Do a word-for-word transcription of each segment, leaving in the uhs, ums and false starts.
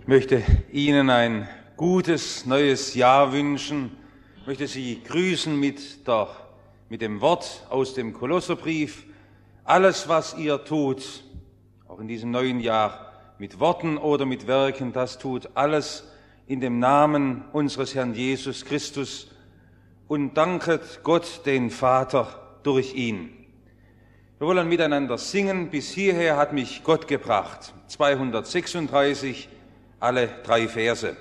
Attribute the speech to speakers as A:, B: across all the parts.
A: Ich möchte Ihnen ein gutes neues Jahr wünschen. Ich möchte Sie grüßen mit, der, mit dem Wort aus dem Kolosserbrief. Alles, was ihr tut, auch in diesem neuen Jahr, mit Worten oder mit Werken, das tut alles in dem Namen unseres Herrn Jesus Christus und danket Gott, den Vater, durch ihn. Wir wollen miteinander singen. Bis hierher hat mich Gott gebracht. zweihundertsechsunddreißig, alle drei Verse.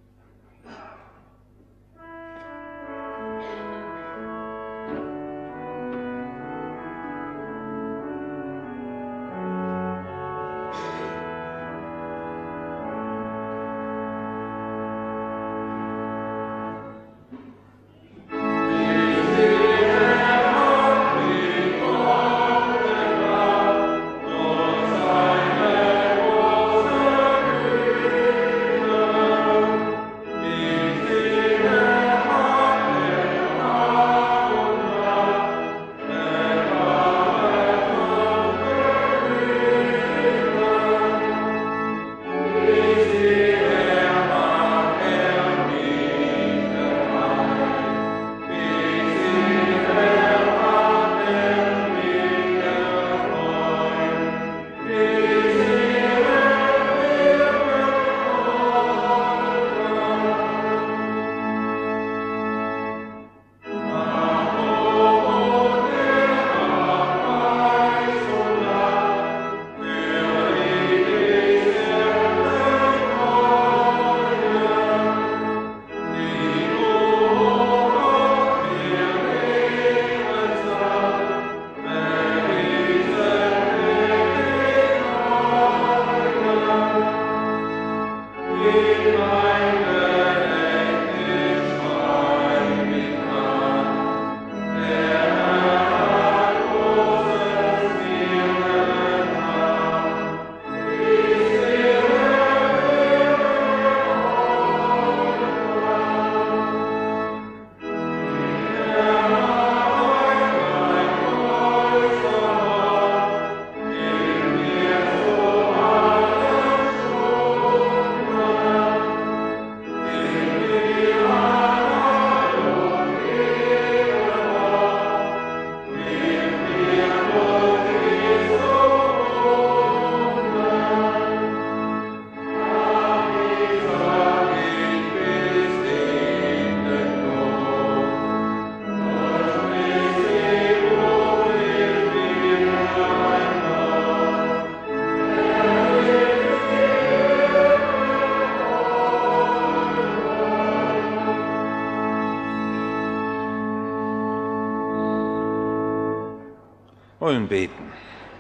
A: Wollen beten.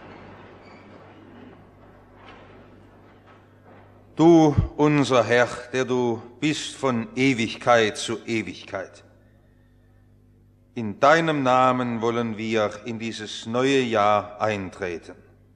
A: Du, unser Herr, der du bist von Ewigkeit zu Ewigkeit. In deinem Namen wollen wir in dieses neue Jahr eintreten.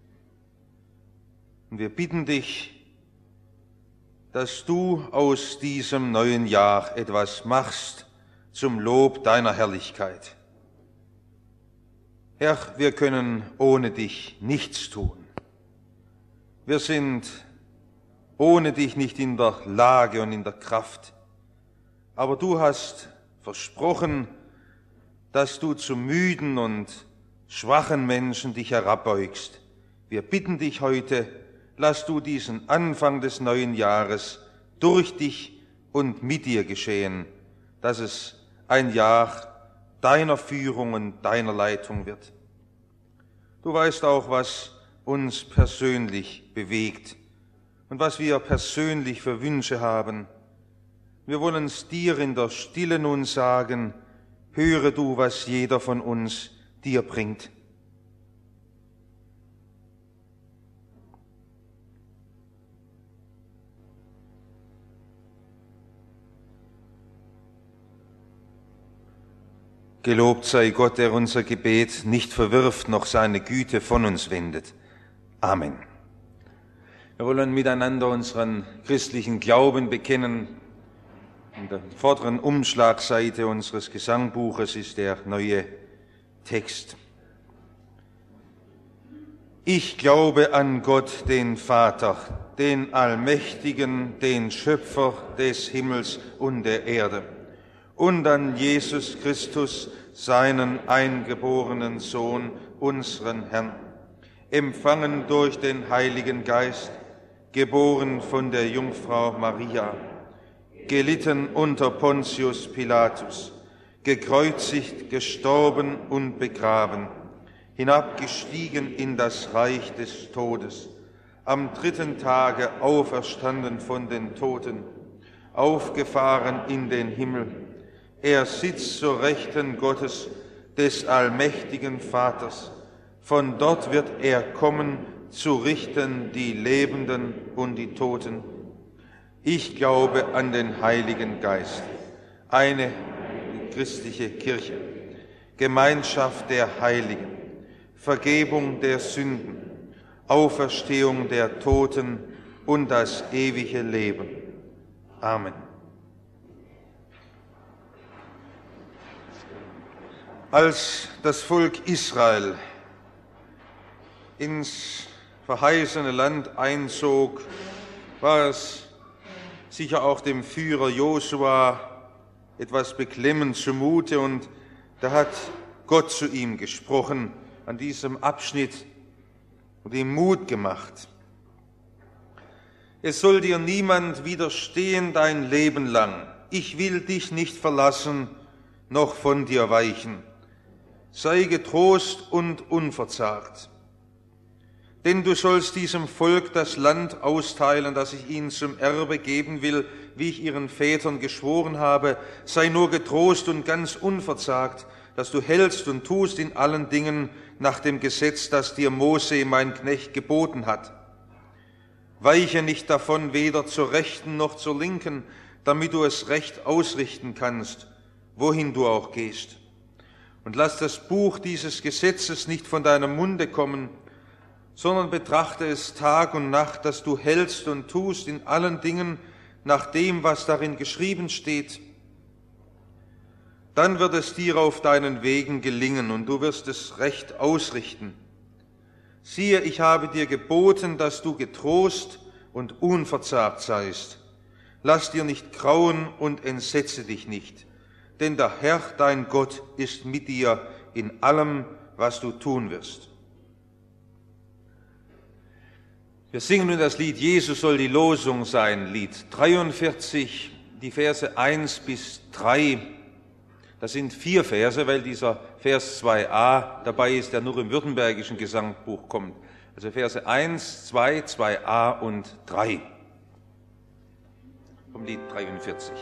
A: Und wir bitten dich, dass du aus diesem neuen Jahr etwas machst zum Lob deiner Herrlichkeit. Herr, wir können ohne dich nichts tun. Wir sind ohne dich nicht in der Lage und in der Kraft. Aber du hast versprochen, dass du zu müden und schwachen Menschen dich herabbeugst. Wir bitten dich heute, lass du diesen Anfang des neuen Jahres durch dich und mit dir geschehen, dass es ein Jahr deiner Führung und deiner Leitung wird. Du weißt auch, was uns persönlich bewegt und was wir persönlich für Wünsche haben. Wir wollen es dir in der Stille nun sagen, höre du, was jeder von uns dir bringt. Gelobt sei Gott, der unser Gebet nicht verwirft, noch seine Güte von uns wendet. Amen. Wir wollen miteinander unseren christlichen Glauben bekennen. In der vorderen Umschlagseite unseres Gesangbuches ist der neue Text. Ich glaube an Gott, den Vater, den Allmächtigen, den Schöpfer des Himmels und der Erde, und an Jesus Christus, seinen eingeborenen Sohn, unseren Herrn, empfangen durch den Heiligen Geist, geboren von der Jungfrau Maria, gelitten unter Pontius Pilatus, gekreuzigt, gestorben und begraben, hinabgestiegen in das Reich des Todes, am dritten Tage auferstanden von den Toten, aufgefahren in den Himmel. Er sitzt zur Rechten Gottes, des allmächtigen Vaters. Von dort wird er kommen, zu richten die Lebenden und die Toten. Ich glaube an den Heiligen Geist, eine christliche Kirche, Gemeinschaft der Heiligen, Vergebung der Sünden, Auferstehung der Toten und das ewige Leben. Amen. Als das Volk Israel ins verheißene Land einzog, war es sicher auch dem Führer Josua etwas beklemmend zumute, und da hat Gott zu ihm gesprochen an diesem Abschnitt und ihm Mut gemacht. Es soll dir niemand widerstehen dein Leben lang. Ich will dich nicht verlassen, noch von dir weichen. Sei getrost und unverzagt. Denn du sollst diesem Volk das Land austeilen, das ich ihnen zum Erbe geben will, wie ich ihren Vätern geschworen habe. Sei nur getrost und ganz unverzagt, dass du hältst und tust in allen Dingen nach dem Gesetz, das dir Mose, mein Knecht, geboten hat. Weiche nicht davon, weder zur Rechten noch zur Linken, damit du es recht ausrichten kannst, wohin du auch gehst. Und lass das Buch dieses Gesetzes nicht von deinem Munde kommen, sondern betrachte es Tag und Nacht, dass du hältst und tust in allen Dingen nach dem, was darin geschrieben steht. Dann wird es dir auf deinen Wegen gelingen und du wirst es recht ausrichten. Siehe, ich habe dir geboten, dass du getrost und unverzagt seist. Lass dir nicht grauen und entsetze dich nicht, denn der Herr, dein Gott, ist mit dir in allem, was du tun wirst. Wir singen nun das Lied Jesus soll die Losung sein, Lied dreiundvierzig, die Verse eins bis drei. Das sind vier Verse, weil dieser Vers zwei a dabei ist, der nur im württembergischen Gesangbuch kommt. Also Verse eins, zwei, zwei a und drei vom Lied dreiundvierzig.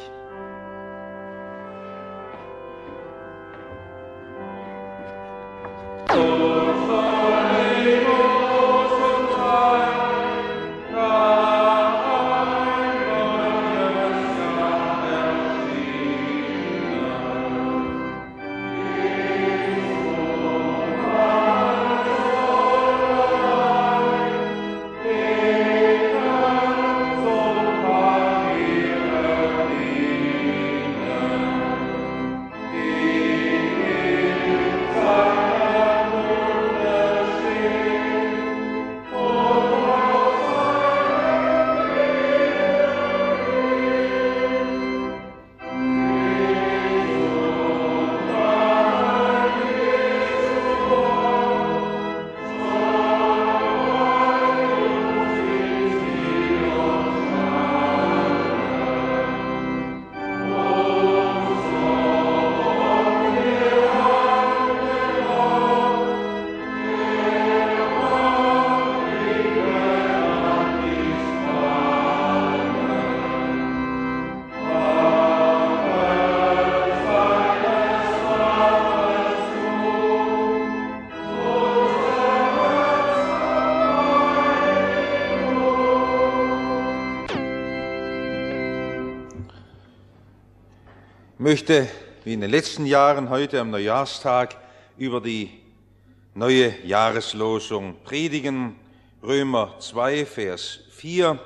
A: Ich möchte, wie in den letzten Jahren, heute am Neujahrstag über die neue Jahreslosung predigen. Römer zwei, Vers vier.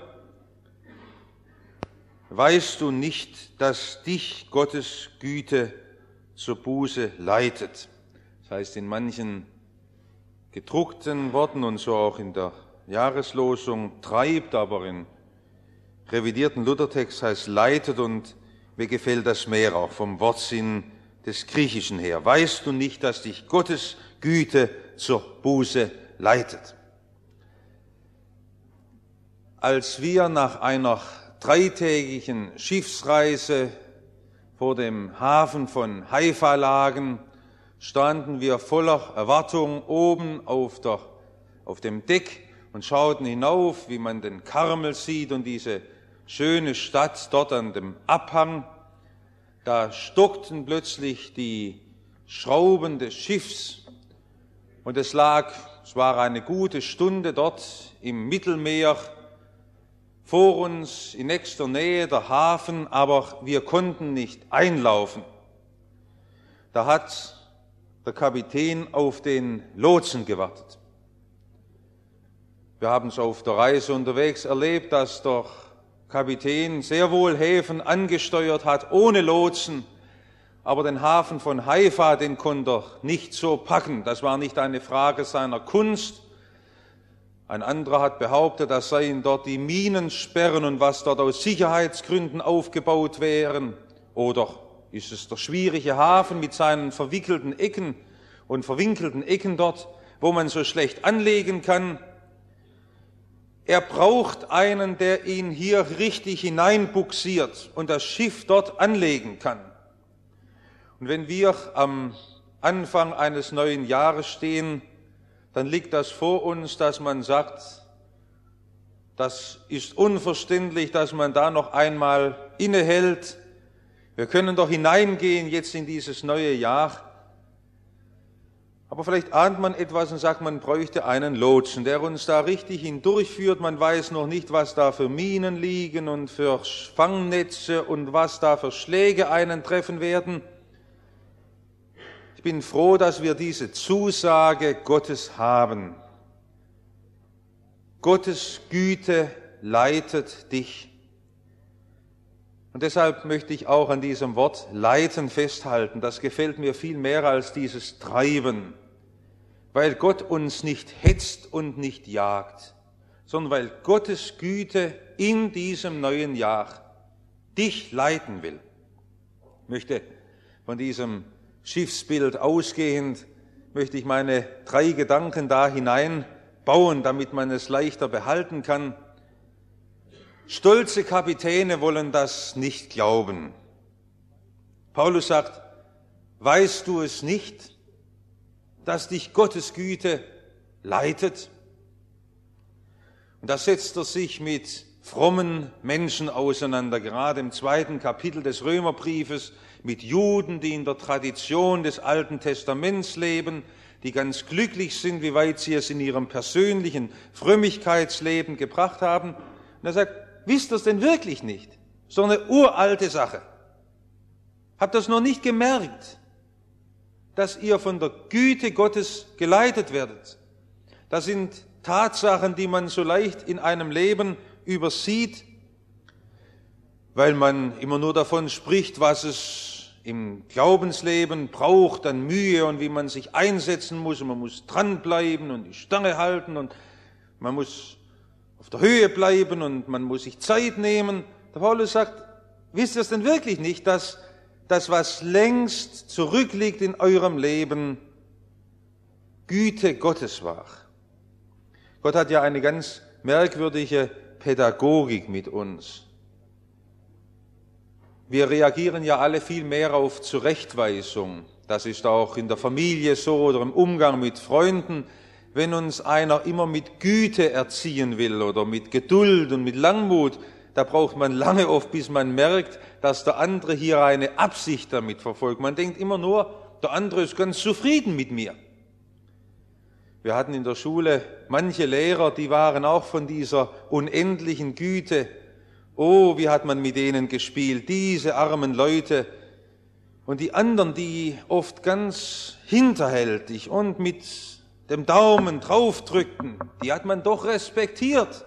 A: Weißt du nicht, dass dich Gottes Güte zur Buße leitet? Das heißt, in manchen gedruckten Worten und so auch in der Jahreslosung treibt, aber in revidierten Luthertext heißt leitet, und mir gefällt das mehr auch vom Wortsinn des Griechischen her. Weißt du nicht, dass dich Gottes Güte zur Buße leitet? Als wir nach einer dreitägigen Schiffsreise vor dem Hafen von Haifa lagen, standen wir voller Erwartung oben auf, der, auf dem Deck und schauten hinauf, wie man den Karmel sieht und diese schöne Stadt dort an dem Abhang. Da stockten plötzlich die Schrauben des Schiffs und es lag, es war eine gute Stunde dort im Mittelmeer, vor uns in nächster Nähe der Hafen, aber wir konnten nicht einlaufen. Da hat der Kapitän auf den Lotsen gewartet. Wir haben es auf der Reise unterwegs erlebt, dass der Kapitän sehr wohl Häfen angesteuert hat, ohne Lotsen, aber den Hafen von Haifa, den konnte er nicht so packen. Das war nicht eine Frage seiner Kunst. Ein anderer hat behauptet, das seien dort die Minensperren und was dort aus Sicherheitsgründen aufgebaut wären. Oder ist es der schwierige Hafen mit seinen verwickelten Ecken und verwinkelten Ecken dort, wo man so schlecht anlegen kann? Er braucht einen, der ihn hier richtig hineinbuxiert und das Schiff dort anlegen kann. Und wenn wir am Anfang eines neuen Jahres stehen, dann liegt das vor uns, dass man sagt, das ist unverständlich, dass man da noch einmal innehält. Wir können doch hineingehen jetzt in dieses neue Jahr. Aber vielleicht ahnt man etwas und sagt, man bräuchte einen Lotsen, der uns da richtig hindurchführt. Man weiß noch nicht, was da für Minen liegen und für Fangnetze und was da für Schläge einen treffen werden. Ich bin froh, dass wir diese Zusage Gottes haben. Gottes Güte leitet dich. Und deshalb möchte ich auch an diesem Wort leiten festhalten. Das gefällt mir viel mehr als dieses Treiben, weil Gott uns nicht hetzt und nicht jagt, sondern weil Gottes Güte in diesem neuen Jahr dich leiten will. Ich möchte von diesem Schiffsbild ausgehend, möchte ich meine drei Gedanken da hineinbauen, damit man es leichter behalten kann. Stolze Kapitäne wollen das nicht glauben. Paulus sagt, weißt du es nicht, dass dich Gottes Güte leitet? Und da setzt er sich mit frommen Menschen auseinander, gerade im zweiten Kapitel des Römerbriefes, mit Juden, die in der Tradition des Alten Testaments leben, die ganz glücklich sind, wie weit sie es in ihrem persönlichen Frömmigkeitsleben gebracht haben. Und er sagt, wisst ihr es denn wirklich nicht? So eine uralte Sache. Habt ihr es noch nicht gemerkt, dass ihr von der Güte Gottes geleitet werdet? Das sind Tatsachen, die man so leicht in einem Leben übersieht, weil man immer nur davon spricht, was es im Glaubensleben braucht an Mühe und wie man sich einsetzen muss. Und man muss dranbleiben und die Stange halten und man muss auf der Höhe bleiben und man muss sich Zeit nehmen. Der Paulus sagt, wisst ihr es denn wirklich nicht, dass das, was längst zurückliegt in eurem Leben, Güte Gottes war? Gott hat ja eine ganz merkwürdige Pädagogik mit uns. Wir reagieren ja alle viel mehr auf Zurechtweisung. Das ist auch in der Familie so oder im Umgang mit Freunden. Wenn uns einer immer mit Güte erziehen will oder mit Geduld und mit Langmut, da braucht man lange oft, bis man merkt, dass der andere hier eine Absicht damit verfolgt. Man denkt immer nur, der andere ist ganz zufrieden mit mir. Wir hatten in der Schule manche Lehrer, die waren auch von dieser unendlichen Güte. Oh, wie hat man mit denen gespielt, diese armen Leute. Und die anderen, die oft ganz hinterhältig und mit dem Daumen draufdrückten, die hat man doch respektiert.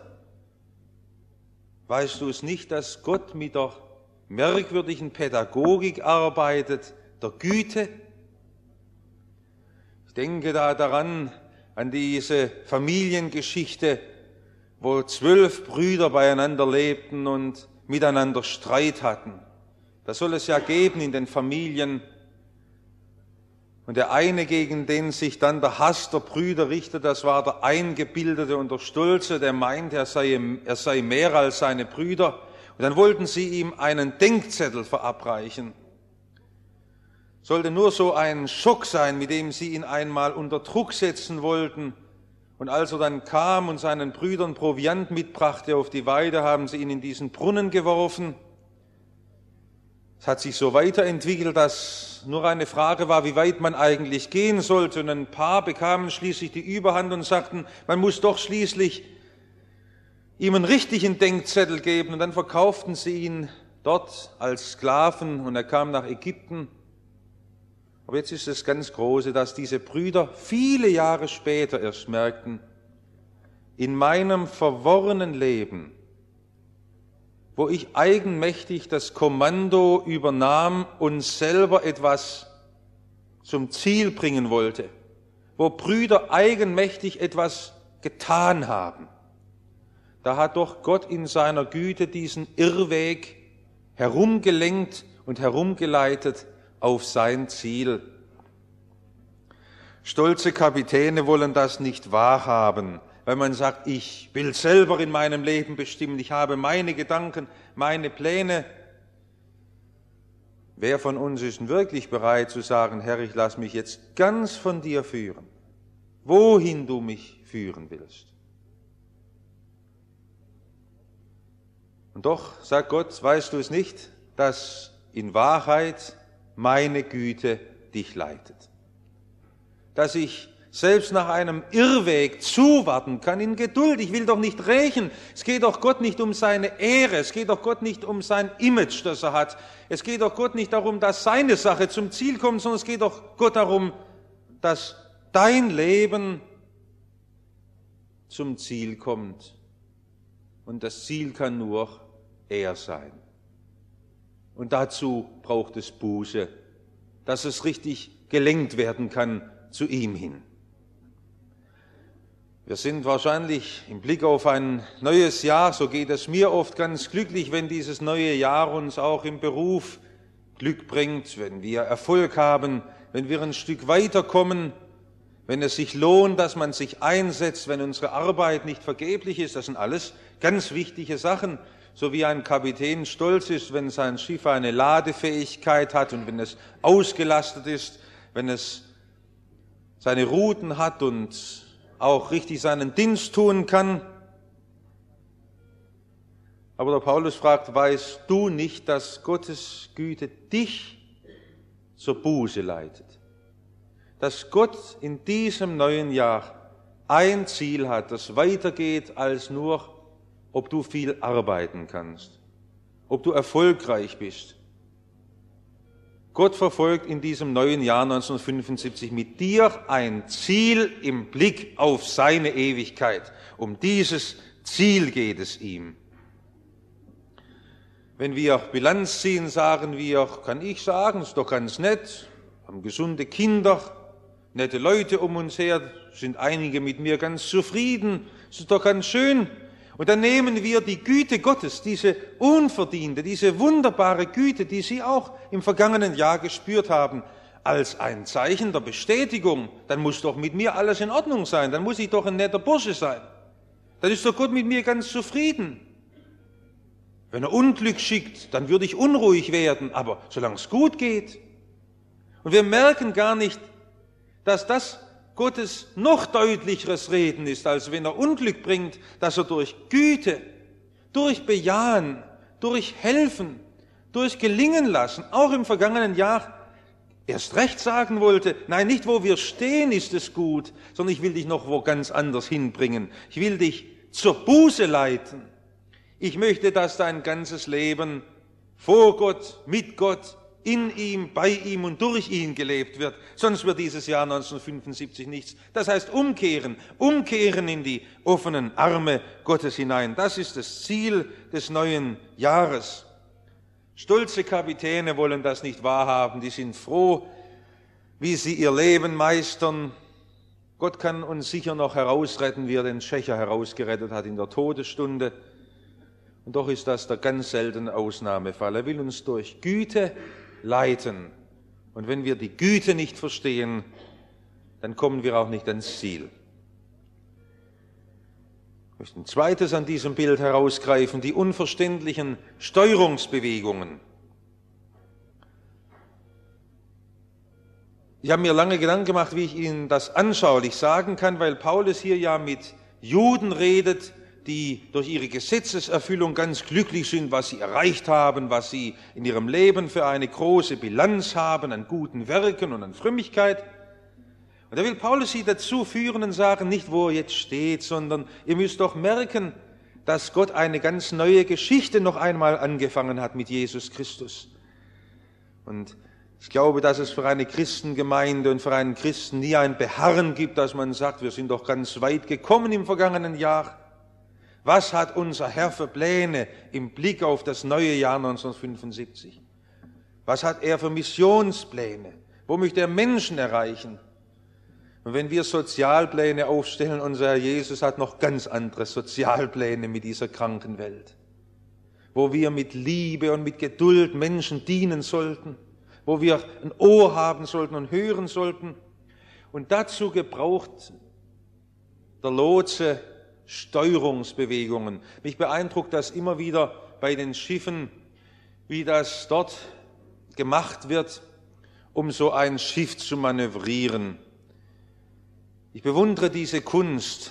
A: Weißt du es nicht, dass Gott mit der merkwürdigen Pädagogik arbeitet, der Güte? Ich denke da daran, an diese Familiengeschichte wo zwölf Brüder beieinander lebten und miteinander Streit hatten. Das soll es ja geben in den Familien. Und der eine, gegen den sich dann der Hass der Brüder richtet, das war der Eingebildete und der Stolze, der meint, er sei, er sei mehr als seine Brüder. Und dann wollten sie ihm einen Denkzettel verabreichen. Sollte nur so ein Schock sein, mit dem sie ihn einmal unter Druck setzen wollten. Und als er dann kam und seinen Brüdern Proviant mitbrachte auf die Weide, haben sie ihn in diesen Brunnen geworfen. Es hat sich so weiterentwickelt, dass nur eine Frage war, wie weit man eigentlich gehen sollte. Und ein paar bekamen schließlich die Überhand und sagten, man muss doch schließlich ihm einen richtigen Denkzettel geben. Und dann verkauften sie ihn dort als Sklaven und er kam nach Ägypten. Aber jetzt ist das ganz Große, dass diese Brüder viele Jahre später erst merkten, in meinem verworrenen Leben, wo ich eigenmächtig das Kommando übernahm und selber etwas zum Ziel bringen wollte, wo Brüder eigenmächtig etwas getan haben, da hat doch Gott in seiner Güte diesen Irrweg herumgelenkt und herumgeleitet auf sein Ziel. Stolze Kapitäne wollen das nicht wahrhaben, weil man sagt, ich will selber in meinem Leben bestimmen, ich habe meine Gedanken, meine Pläne. Wer von uns ist wirklich bereit zu sagen, Herr, ich lasse mich jetzt ganz von dir führen, wohin du mich führen willst? Und doch, sagt Gott, weißt du es nicht, dass in Wahrheit meine Güte dich leitet. Dass ich selbst nach einem Irrweg zuwarten kann in Geduld. Ich will doch nicht rächen. Es geht doch Gott nicht um seine Ehre. Es geht doch Gott nicht um sein Image, das er hat. Es geht doch Gott nicht darum, dass seine Sache zum Ziel kommt, sondern es geht doch Gott darum, dass dein Leben zum Ziel kommt. Und das Ziel kann nur er sein. Und dazu braucht es Buße, dass es richtig gelenkt werden kann zu ihm hin. Wir sind wahrscheinlich im Blick auf ein neues Jahr, so geht es mir oft, ganz glücklich, wenn dieses neue Jahr uns auch im Beruf Glück bringt, wenn wir Erfolg haben, wenn wir ein Stück weiterkommen, wenn es sich lohnt, dass man sich einsetzt, wenn unsere Arbeit nicht vergeblich ist. Das sind alles ganz wichtige Sachen, so wie ein Kapitän stolz ist, wenn sein Schiff eine Ladefähigkeit hat und wenn es ausgelastet ist, wenn es seine Routen hat und auch richtig seinen Dienst tun kann. Aber der Paulus fragt, weißt du nicht, dass Gottes Güte dich zur Buße leitet? Dass Gott in diesem neuen Jahr ein Ziel hat, das weitergeht als nur, ob du viel arbeiten kannst, ob du erfolgreich bist. Gott verfolgt in diesem neuen Jahr neunzehnhundertfünfundsiebzig mit dir ein Ziel im Blick auf seine Ewigkeit. Um dieses Ziel geht es ihm. Wenn wir Bilanz ziehen, sagen wir, kann ich sagen, ist doch ganz nett, haben gesunde Kinder, nette Leute um uns her, sind einige mit mir ganz zufrieden, ist doch ganz schön. Und dann nehmen wir die Güte Gottes, diese unverdiente, diese wunderbare Güte, die Sie auch im vergangenen Jahr gespürt haben, als ein Zeichen der Bestätigung. Dann muss doch mit mir alles in Ordnung sein, dann muss ich doch ein netter Bursche sein. Dann ist doch Gott mit mir ganz zufrieden. Wenn er Unglück schickt, dann würde ich unruhig werden, aber solange es gut geht. Und wir merken gar nicht, dass das Gottes noch deutlicheres Reden ist, als wenn er Unglück bringt, dass er durch Güte, durch Bejahen, durch Helfen, durch Gelingen lassen, auch im vergangenen Jahr, erst recht sagen wollte, nein, nicht wo wir stehen ist es gut, sondern ich will dich noch wo ganz anders hinbringen. Ich will dich zur Buße leiten. Ich möchte, dass dein ganzes Leben vor Gott, mit Gott, in ihm, bei ihm und durch ihn gelebt wird. Sonst wird dieses Jahr neunzehnhundertfünfundsiebzig nichts. Das heißt umkehren, umkehren in die offenen Arme Gottes hinein. Das ist das Ziel des neuen Jahres. Stolze Kapitäne wollen das nicht wahrhaben. Die sind froh, wie sie ihr Leben meistern. Gott kann uns sicher noch herausretten, wie er den Schächer herausgerettet hat in der Todesstunde. Und doch ist das der ganz seltene Ausnahmefall. Er will uns durch Güte leiten. Und wenn wir die Güte nicht verstehen, dann kommen wir auch nicht ans Ziel. Ich möchte ein zweites an diesem Bild herausgreifen, die unverständlichen Steuerungsbewegungen. Ich habe mir lange Gedanken gemacht, wie ich Ihnen das anschaulich sagen kann, weil Paulus hier ja mit Juden redet, die durch ihre Gesetzeserfüllung ganz glücklich sind, was sie erreicht haben, was sie in ihrem Leben für eine große Bilanz haben an guten Werken und an Frömmigkeit. Und da will Paulus sie dazu führen und sagen, nicht wo er jetzt steht, sondern ihr müsst doch merken, dass Gott eine ganz neue Geschichte noch einmal angefangen hat mit Jesus Christus. Und ich glaube, dass es für eine Christengemeinde und für einen Christen nie ein Beharren gibt, dass man sagt, wir sind doch ganz weit gekommen im vergangenen Jahr. Was hat unser Herr für Pläne im Blick auf das neue Jahr neunzehnhundertfünfundsiebzig? Was hat er für Missionspläne? Wo möchte er Menschen erreichen? Und wenn wir Sozialpläne aufstellen, unser Herr Jesus hat noch ganz andere Sozialpläne mit dieser kranken Welt, wo wir mit Liebe und mit Geduld Menschen dienen sollten, wo wir ein Ohr haben sollten und hören sollten. Und dazu gebraucht der Lotse Steuerungsbewegungen. Mich beeindruckt das immer wieder bei den Schiffen, wie das dort gemacht wird, um so ein Schiff zu manövrieren. Ich bewundere diese Kunst.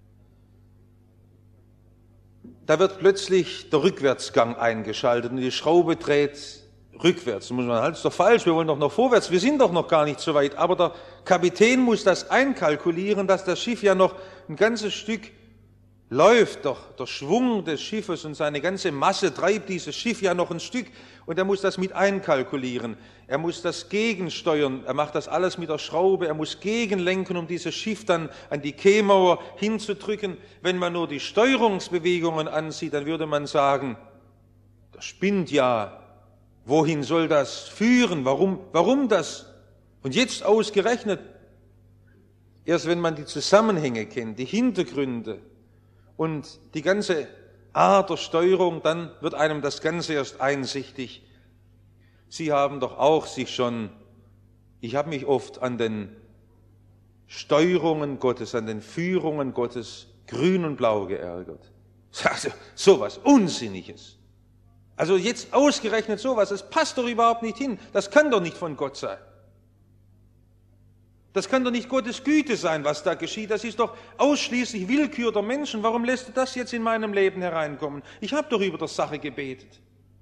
A: Da wird plötzlich der Rückwärtsgang eingeschaltet und die Schraube dreht rückwärts. Da muss man, halt, das ist doch falsch, wir wollen doch noch vorwärts, wir sind doch noch gar nicht so weit. Aber der Kapitän muss das einkalkulieren, dass das Schiff ja noch ein ganzes Stück läuft, doch der Schwung des Schiffes und seine ganze Masse treibt dieses Schiff ja noch ein Stück und er muss das mit einkalkulieren. Er muss das gegensteuern, er macht das alles mit der Schraube, er muss gegenlenken, um dieses Schiff dann an die Quaymauer hinzudrücken. Wenn man nur die Steuerungsbewegungen ansieht, dann würde man sagen, das spinnt ja. Wohin soll das führen? Warum, warum das? Und jetzt ausgerechnet, erst wenn man die Zusammenhänge kennt, die Hintergründe und die ganze Art der Steuerung, dann wird einem das Ganze erst einsichtig. Sie haben doch auch sich schon, ich habe mich oft an den Steuerungen Gottes, an den Führungen Gottes grün und blau geärgert. Also sowas Unsinniges. Also jetzt ausgerechnet sowas, das passt doch überhaupt nicht hin. Das kann doch nicht von Gott sein. Das kann doch nicht Gottes Güte sein, was da geschieht. Das ist doch ausschließlich Willkür der Menschen. Warum lässt du das jetzt in meinem Leben hereinkommen? Ich habe doch über die Sache gebetet.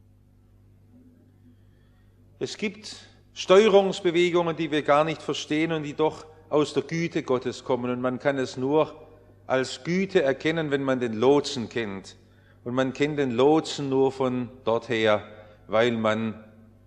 A: Es gibt Steuerungsbewegungen, die wir gar nicht verstehen und die doch aus der Güte Gottes kommen. Und man kann es nur als Güte erkennen, wenn man den Lotsen kennt. Und man kennt den Lotsen nur von dorther, weil man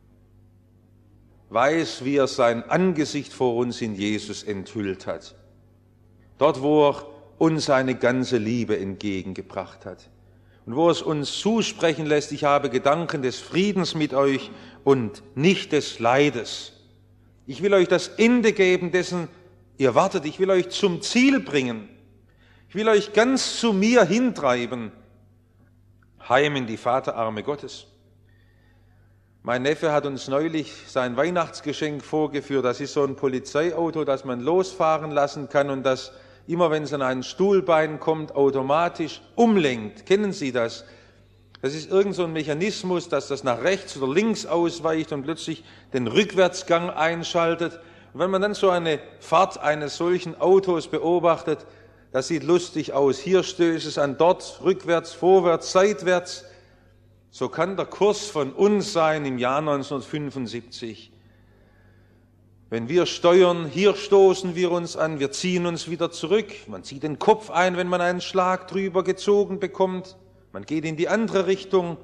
A: weiß, wie er sein Angesicht vor uns in Jesus enthüllt hat. Dort, wo er uns seine ganze Liebe entgegengebracht hat. Und wo es uns zusprechen lässt, ich habe Gedanken des Friedens mit euch und nicht des Leides. Ich will euch das Ende geben, dessen ihr wartet. Ich will euch zum Ziel bringen. Ich will euch ganz zu mir hintreiben. Heim in die Vaterarme Gottes. Mein Neffe hat uns neulich sein Weihnachtsgeschenk vorgeführt. Das ist so ein Polizeiauto, das man losfahren lassen kann und das immer, wenn es an ein Stuhlbein kommt, automatisch umlenkt. Kennen Sie das? Das ist irgend so ein Mechanismus, dass das nach rechts oder links ausweicht und plötzlich den Rückwärtsgang einschaltet. Und wenn man dann so eine Fahrt eines solchen Autos beobachtet, das sieht lustig aus. Hier stößt es an, dort rückwärts, vorwärts, seitwärts. So kann der Kurs von uns sein im Jahr neunzehnhundertfünfundsiebzig. Wenn wir steuern, hier stoßen wir uns an, wir ziehen uns wieder zurück. Man zieht den Kopf ein, wenn man einen Schlag drüber gezogen bekommt. Man geht in die andere Richtung.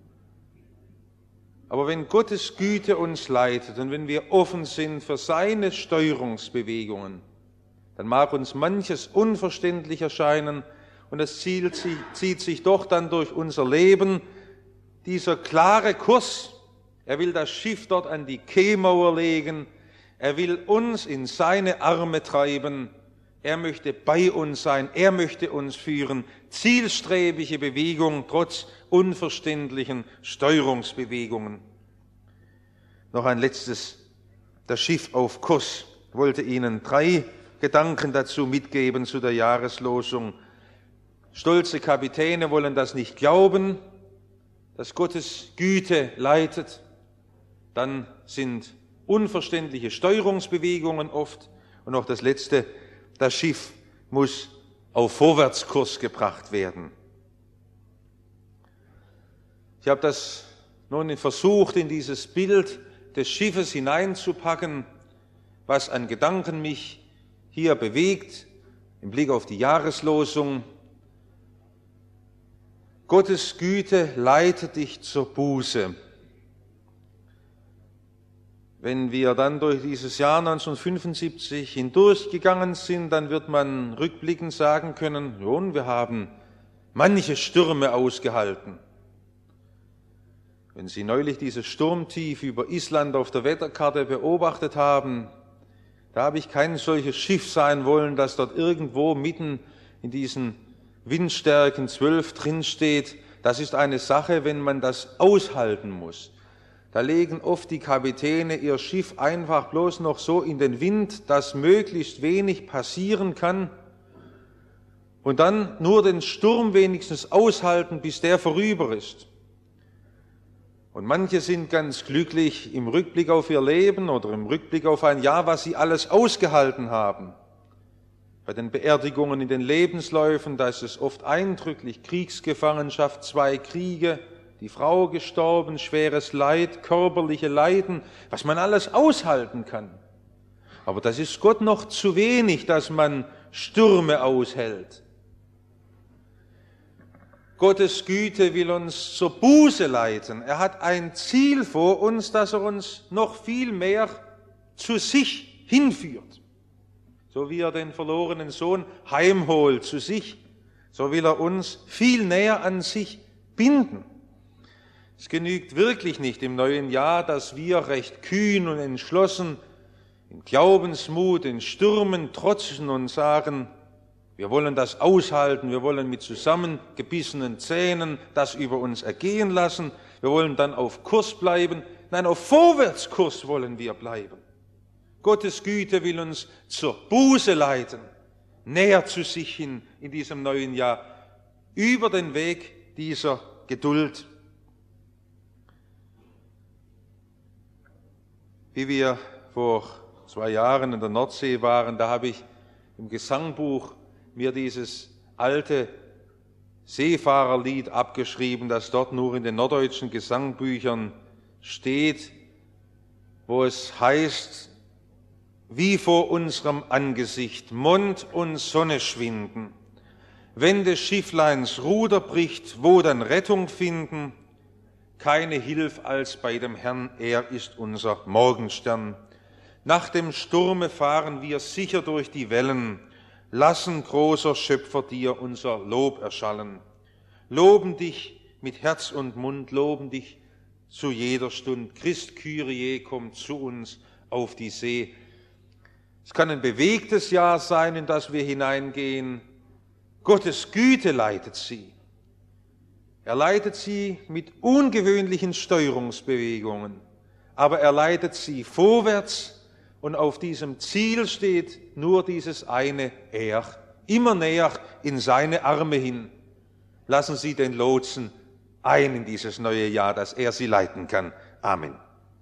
A: Aber wenn Gottes Güte uns leitet und wenn wir offen sind für seine Steuerungsbewegungen, dann mag uns manches unverständlich erscheinen und es zieht sich, zieht sich doch dann durch unser Leben dieser klare Kurs. Er will das Schiff dort an die Quaymauer legen, er will uns in seine Arme treiben, Er möchte bei uns sein, er möchte uns führen. Zielstrebige Bewegung trotz unverständlichen Steuerungsbewegungen. Noch ein letztes, das Schiff auf Kurs. Ich wollte Ihnen drei Gedanken dazu mitgeben zu der Jahreslosung. Stolze Kapitäne wollen das nicht glauben, dass Gottes Güte leitet. Dann sind unverständliche Steuerungsbewegungen oft. Und noch das Letzte, das Schiff muss auf Vorwärtskurs gebracht werden. Ich habe das nun versucht, in dieses Bild des Schiffes hineinzupacken, was an Gedanken mich hier bewegt, im Blick auf die Jahreslosung. Gottes Güte leitet dich zur Buße. Wenn wir dann durch dieses Jahr neunzehnhundertfünfundsiebzig hindurchgegangen sind, dann wird man rückblickend sagen können, nun, wir haben manche Stürme ausgehalten. Wenn Sie neulich dieses Sturmtief über Island auf der Wetterkarte beobachtet haben, da habe ich kein solches Schiff sein wollen, das dort irgendwo mitten in diesen Windstärken zwölf drinsteht. Das ist eine Sache, wenn man das aushalten muss. Da legen oft die Kapitäne ihr Schiff einfach bloß noch so in den Wind, dass möglichst wenig passieren kann und dann nur den Sturm wenigstens aushalten, bis der vorüber ist. Und manche sind ganz glücklich im Rückblick auf ihr Leben oder im Rückblick auf ein Jahr, was sie alles ausgehalten haben. Bei den Beerdigungen in den Lebensläufen, da ist es oft eindrücklich, Kriegsgefangenschaft, zwei Kriege, die Frau gestorben, schweres Leid, körperliche Leiden, was man alles aushalten kann. Aber das ist Gott noch zu wenig, dass man Stürme aushält. Gottes Güte will uns zur Buße leiten. Er hat ein Ziel vor uns, dass er uns noch viel mehr zu sich hinführt. So wie er den verlorenen Sohn heimholt zu sich, so will er uns viel näher an sich binden. Es genügt wirklich nicht im neuen Jahr, dass wir recht kühn und entschlossen in Glaubensmut, in Stürmen trotzen und sagen, wir wollen das aushalten, wir wollen mit zusammengebissenen Zähnen das über uns ergehen lassen, wir wollen dann auf Kurs bleiben. Nein, auf Vorwärtskurs wollen wir bleiben. Gottes Güte will uns zur Buße leiten, näher zu sich hin in diesem neuen Jahr, über den Weg dieser Geduld. Wie wir vor zwei Jahren in der Nordsee waren, da habe ich im Gesangbuch mir dieses alte Seefahrerlied abgeschrieben, das dort nur in den norddeutschen Gesangbüchern steht, wo es heißt, wie vor unserem Angesicht Mond und Sonne schwinden, wenn des Schiffleins Ruder bricht, wo dann Rettung finden, keine Hilf als bei dem Herrn, er ist unser Morgenstern. Nach dem Sturme fahren wir sicher durch die Wellen, lassen, großer Schöpfer, dir unser Lob erschallen. Loben dich mit Herz und Mund, loben dich zu jeder Stund. Christ Kyrie kommt zu uns auf die See. Es kann ein bewegtes Jahr sein, in das wir hineingehen. Gottes Güte leitet sie. Er leitet sie mit ungewöhnlichen Steuerungsbewegungen, aber er leitet sie vorwärts und auf diesem Ziel steht nur dieses eine Er, immer näher in seine Arme hin. Lassen Sie den Lotsen ein in dieses neue Jahr, dass er sie leiten kann. Amen.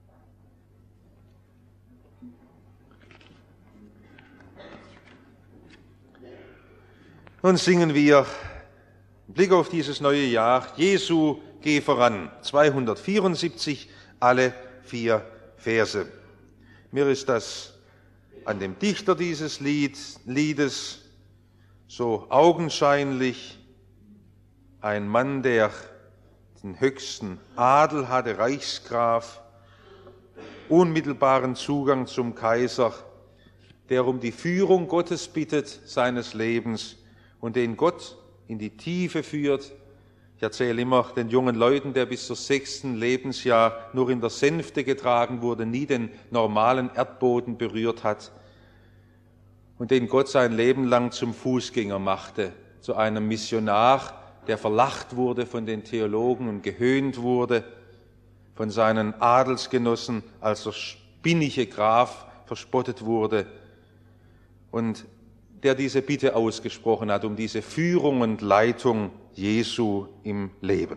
A: Nun singen wir im Blick auf dieses neue Jahr, Jesu, geh voran, zweihundertvierundsiebzig, alle vier Verse. Mir ist das an dem Dichter dieses Lied, Liedes so augenscheinlich, ein Mann, der den höchsten Adel hatte, Reichsgraf, unmittelbaren Zugang zum Kaiser, der um die Führung Gottes bittet seines Lebens und den Gott in die Tiefe führt. Ich erzähle immer den jungen Leuten, der bis zum sechsten Lebensjahr nur in der Sänfte getragen wurde, nie den normalen Erdboden berührt hat. und den Gott sein Leben lang zum Fußgänger machte, zu einem Missionar, der verlacht wurde von den Theologen und gehöhnt wurde von seinen Adelsgenossen, als der spinnige Graf verspottet wurde, und der diese Bitte ausgesprochen hat um diese Führung und Leitung Jesu im Leben.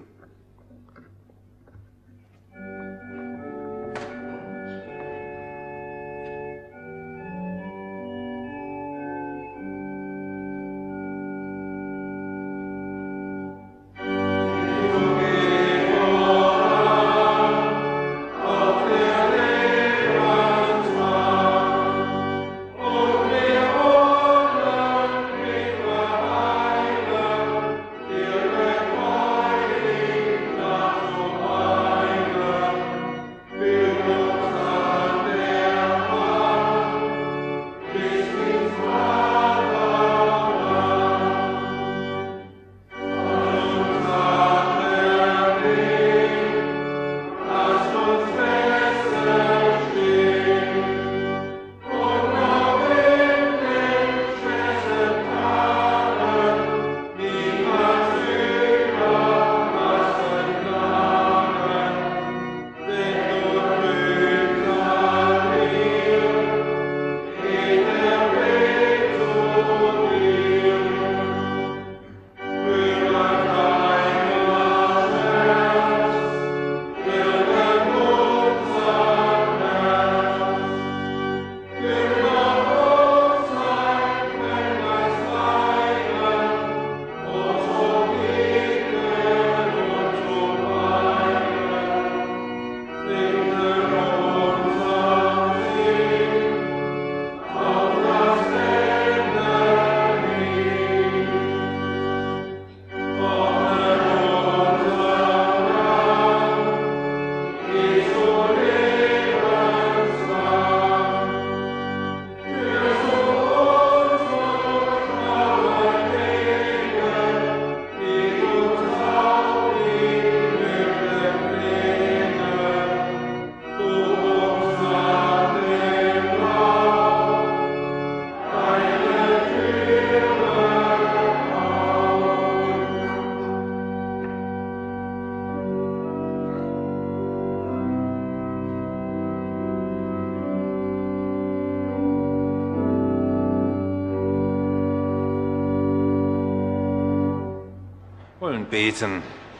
A: wollen beten.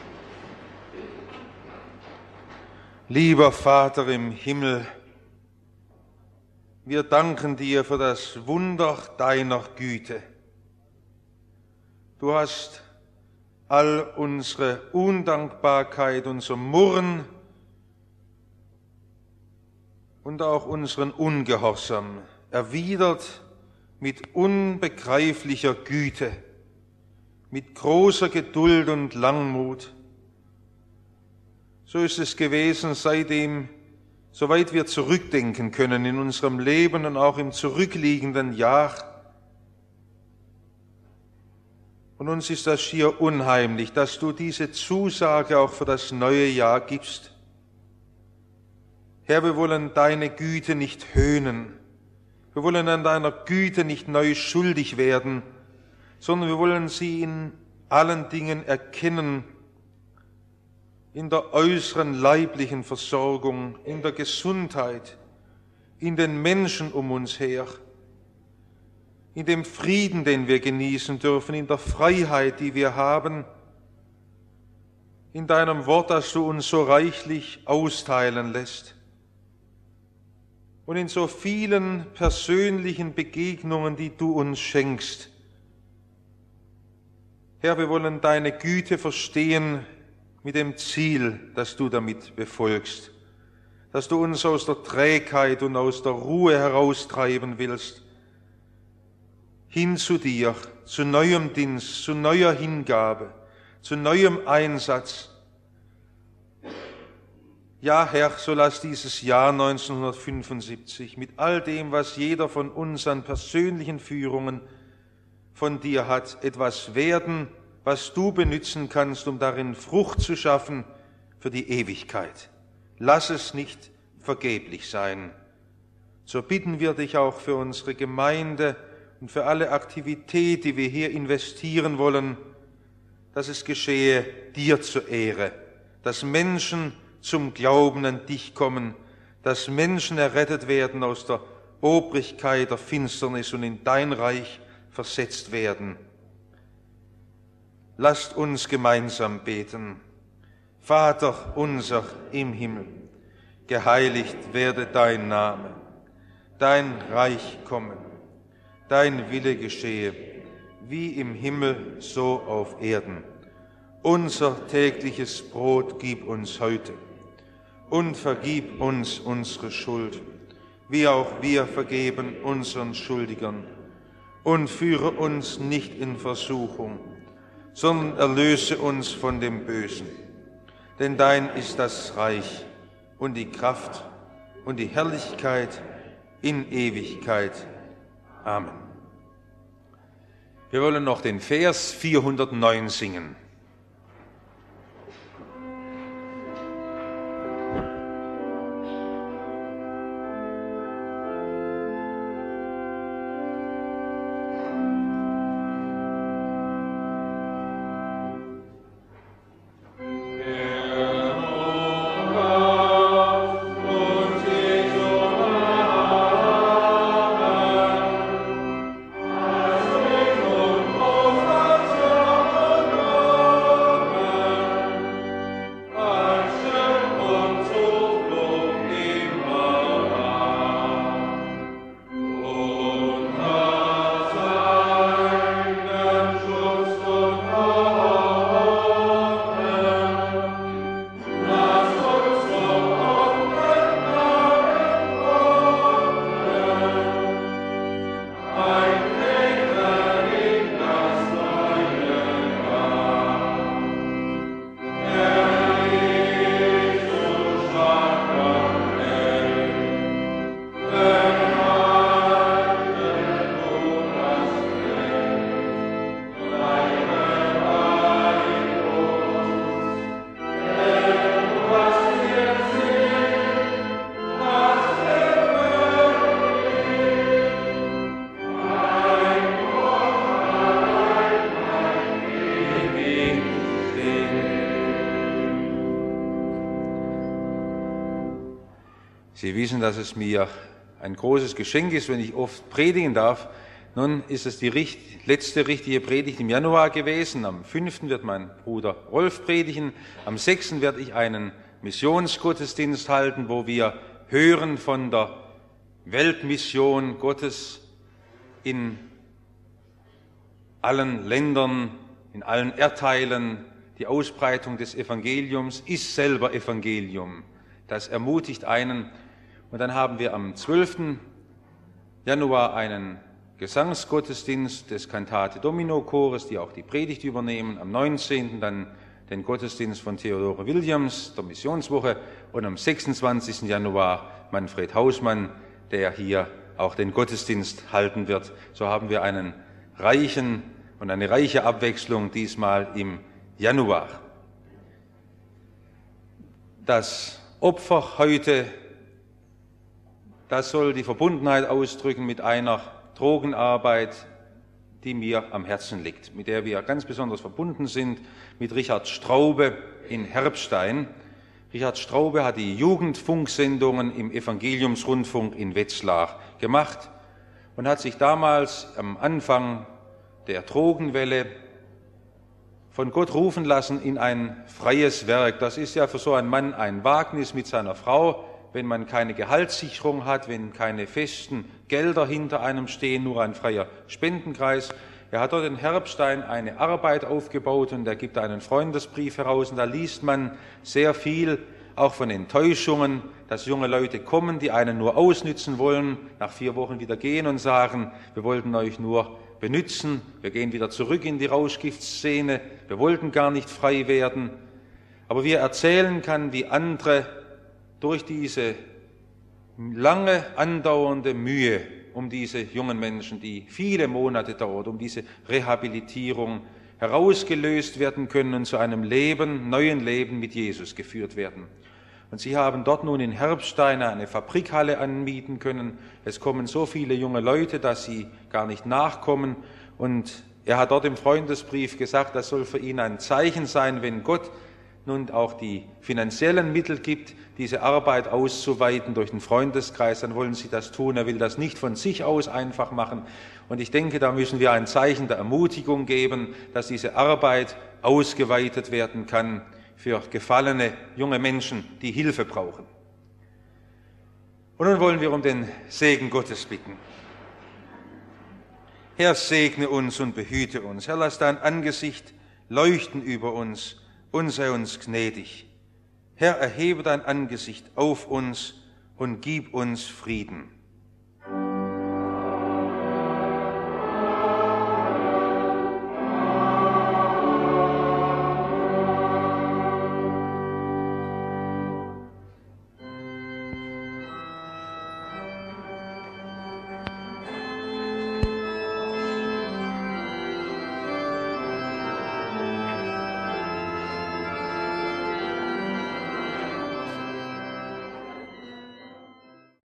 A: Lieber Vater im Himmel, wir danken dir für das Wunder deiner Güte. Du hast all unsere Undankbarkeit, unser Murren und auch unseren Ungehorsam erwidert mit unbegreiflicher Güte, mit großer Geduld und Langmut. So ist es gewesen, seitdem, soweit wir zurückdenken können in unserem Leben und auch im zurückliegenden Jahr. Und uns ist das schier unheimlich, dass du diese Zusage auch für das neue Jahr gibst. Herr, wir wollen deine Güte nicht höhnen. Wir wollen an deiner Güte nicht neu schuldig werden, sondern wir wollen sie in allen Dingen erkennen, in der äußeren leiblichen Versorgung, in der Gesundheit, in den Menschen um uns her, in dem Frieden, den wir genießen dürfen, in der Freiheit, die wir haben, in deinem Wort, das du uns so reichlich austeilen lässt. Und in so vielen persönlichen Begegnungen, die du uns schenkst. Herr, wir wollen deine Güte verstehen mit dem Ziel, das du damit befolgst, dass du uns aus der Trägheit und aus der Ruhe heraustreiben willst, hin zu dir, zu neuem Dienst, zu neuer Hingabe, zu neuem Einsatz. Ja, Herr, so lass dieses Jahr neunzehnhundertfünfundsiebzig mit all dem, was jeder von uns an persönlichen Führungen von dir hat, etwas werden, was du benützen kannst, um darin Frucht zu schaffen für die Ewigkeit. Lass es nicht vergeblich sein. So bitten wir dich auch für unsere Gemeinde und für alle Aktivität, die wir hier investieren wollen, dass es geschehe dir zur Ehre, dass Menschen zum Glauben an dich kommen, dass Menschen errettet werden aus der Obrigkeit der Finsternis und in dein Reich versetzt werden. Lasst uns gemeinsam beten. Vater unser im Himmel, geheiligt werde dein Name, dein Reich komme, dein Wille geschehe, wie im Himmel, so auf Erden. Unser tägliches Brot gib uns heute und vergib uns unsere Schuld, wie auch wir vergeben unseren Schuldigern. Und führe uns nicht in Versuchung, sondern erlöse uns von dem Bösen. Denn dein ist das Reich und die Kraft und die Herrlichkeit in Ewigkeit. Amen. Wir wollen noch den Vers vierhundertneun singen. Sie wissen, dass es mir ein großes Geschenk ist, wenn ich oft predigen darf. Nun ist es die richt- letzte richtige Predigt im Januar gewesen. Am fünften wird mein Bruder Rolf predigen. Am sechsten werde ich einen Missionsgottesdienst halten, wo wir hören von der Weltmission Gottes in allen Ländern, in allen Erdteilen. Die Ausbreitung des Evangeliums ist selber Evangelium. Das ermutigt einen. Und dann haben wir am zwölften Januar einen Gesangsgottesdienst des Cantate Domino Chores, die auch die Predigt übernehmen. Am neunzehnten dann den Gottesdienst von Theodore Williams, der Missionswoche. Und am sechsundzwanzigsten Januar Manfred Hausmann, der hier auch den Gottesdienst halten wird. So haben wir einen reichen und eine reiche Abwechslung diesmal im Januar. Das Opfer heute, das soll die Verbundenheit ausdrücken mit einer Drogenarbeit, die mir am Herzen liegt, mit der wir ganz besonders verbunden sind, mit Richard Straube in Herbstein. Richard Straube hat die Jugendfunksendungen im Evangeliumsrundfunk in Wetzlar gemacht und hat sich damals am Anfang der Drogenwelle von Gott rufen lassen in ein freies Werk. Das ist ja für so einen Mann ein Wagnis mit seiner Frau, wenn man keine Gehaltssicherung hat, wenn keine festen Gelder hinter einem stehen, nur ein freier Spendenkreis. Er hat dort in Herbstein eine Arbeit aufgebaut und er gibt einen Freundesbrief heraus und da liest man sehr viel, auch von Enttäuschungen, dass junge Leute kommen, die einen nur ausnützen wollen, nach vier Wochen wieder gehen und sagen, wir wollten euch nur benützen, wir gehen wieder zurück in die Rauschgiftszene, wir wollten gar nicht frei werden. Aber wie er erzählen kann, wie andere durch diese lange andauernde Mühe um diese jungen Menschen, die viele Monate dauert, um diese Rehabilitierung herausgelöst werden können und zu einem Leben, neuen Leben mit Jesus geführt werden. Und sie haben dort nun in Herbstein eine Fabrikhalle anmieten können. Es kommen so viele junge Leute, dass sie gar nicht nachkommen. Und er hat dort im Freundesbrief gesagt, das soll für ihn ein Zeichen sein, wenn Gott nun auch die finanziellen Mittel gibt, diese Arbeit auszuweiten durch den Freundeskreis, dann wollen sie das tun. Er will das nicht von sich aus einfach machen. Und ich denke, da müssen wir ein Zeichen der Ermutigung geben, dass diese Arbeit ausgeweitet werden kann für gefallene junge Menschen, die Hilfe brauchen. Und nun wollen wir um den Segen Gottes bitten. Herr, segne uns und behüte uns. Herr, lass dein Angesicht leuchten über uns und sei uns gnädig. Herr, erhebe dein Angesicht auf uns und gib uns Frieden.